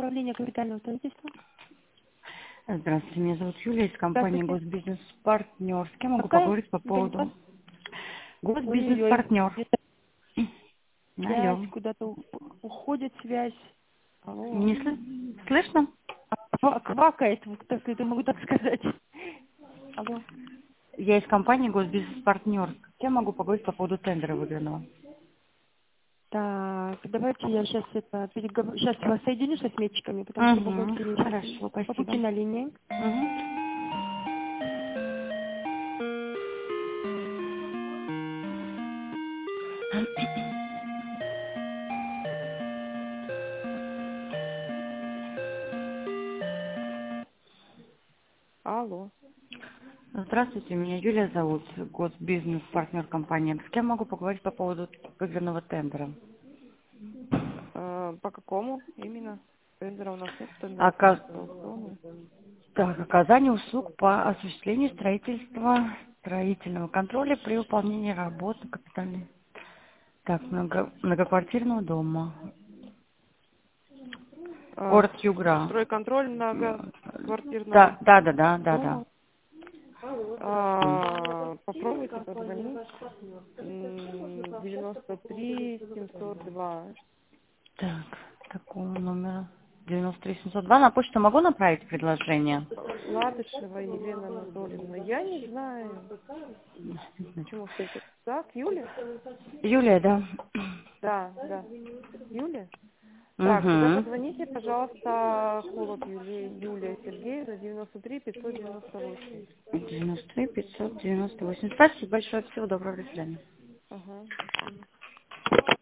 управление капитального строительства. Здравствуйте, меня зовут Юлия из компании Здравствуйте. Госбизнес Партнер. С кем могу Какая? поговорить по Я не вас- поводу Госбизнес Ой-ой-ой, Партнер? где-то связь, Алло. куда-то уходит связь. Алло. Не слышно? Квакает, вот так это могу так сказать. Алло. Я из компании Госбизнес Партнер. С кем могу поговорить по поводу тендера выигранного? Так, давайте я сейчас сейчас вас соединю со сметчиками, потому что Угу. бухгалтерия сейчас. Хорошо, спасибо. Побудьте на линии. Угу. Алло. Здравствуйте, меня Юлия зовут, Госбизнес Партнер компании. С кем могу поговорить по поводу выигранного тендера? По какому именно? Тендера у нас нет, тендера Ока- просто аукционы. Так, оказание услуг по осуществлению строительства, строительного контроля при выполнении работы капитальной. Так, многоквартирного дома. Город Югра. Стройконтроль многоквартирного Да. дома. Попробуйте позвонить. 93 702. Так, такого номера. 93702. На почту могу направить предложение? Ладышева Елена Анатольевна. Я не знаю. Почему все это так? Юля? Юлия, да? Да. Юля? Так, тогда Угу. позвоните, пожалуйста, Холод Юлия Сергеевна, 93 598. 93 598. Спасибо большое. Всего доброго. До свидания. Ага.